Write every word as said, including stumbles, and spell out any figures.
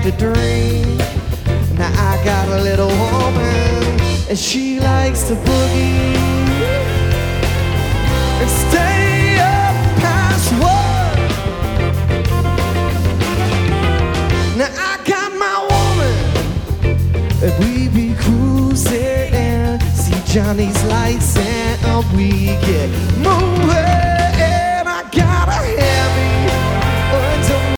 to drink. Now I got a little woman, and she likes to boogie and stay up past work. Now I got my woman, and we be cruising and see Johnny's lights, and we get moving.